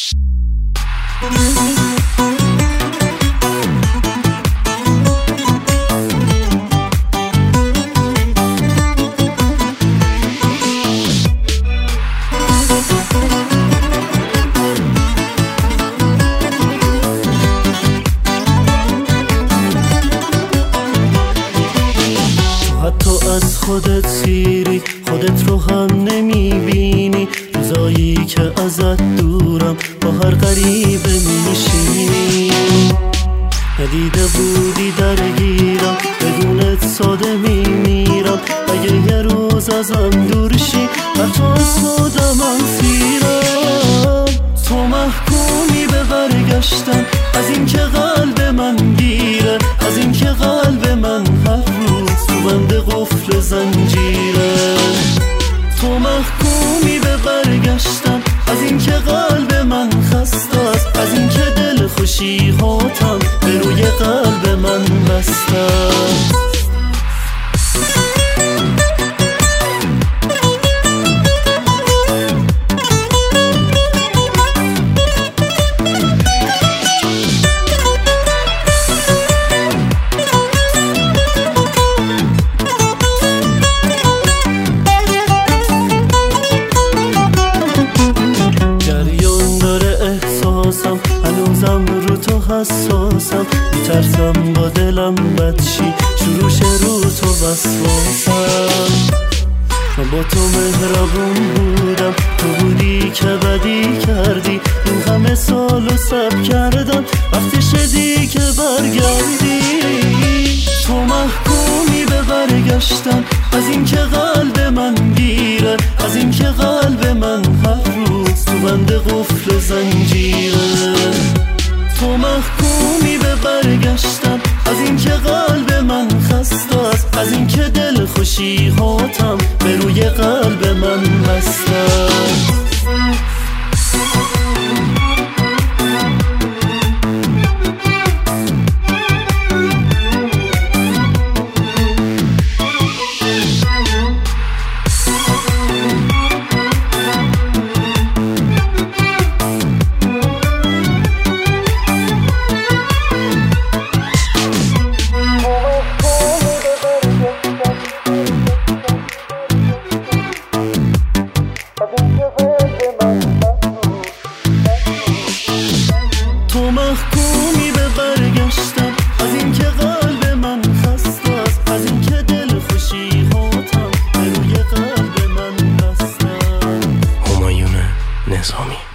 تو از خودت سیری، خودت رو هم نمیبینی، روزایی که ازت دورم با هر غریبه میشینی. ندیده بودی درگیرم، بدونت ساده میمیرم، اگه یه روز ازم دور شی حتی از خودم اسیرم. تو محکومی به برگشتن، از این که قلب من گیره، از این که قلب من هر روز تو بند قفل زنجیره. تو محکومی به برگشتن، از این که قلب من خسته است، از این که دل خوشی هاتم به روی قلب من بسته است. هنوزم رو تو حساسم، میترسم با دلم بدشی، شروع رو تو وسواسم. من با تو مهربون بودم، تو بودی که بدی کردی، این همه سالو صبر کردم، وقتی شدی که برگردی. تو محکومی به برگشتن، از این که قلب من گیره، از این که قلب من هر روز تو بند قفل زنجیره. تو محکومی به برگشتن، از این که قلب من خسته است، از این که دل خوشی هاتم به روی قلب من بسته است. تو محکومی به برگشتن، از این که قلب من خسته است، از این که دل خوشی هاتم به روی قلب من بسته است. همایون نظامی.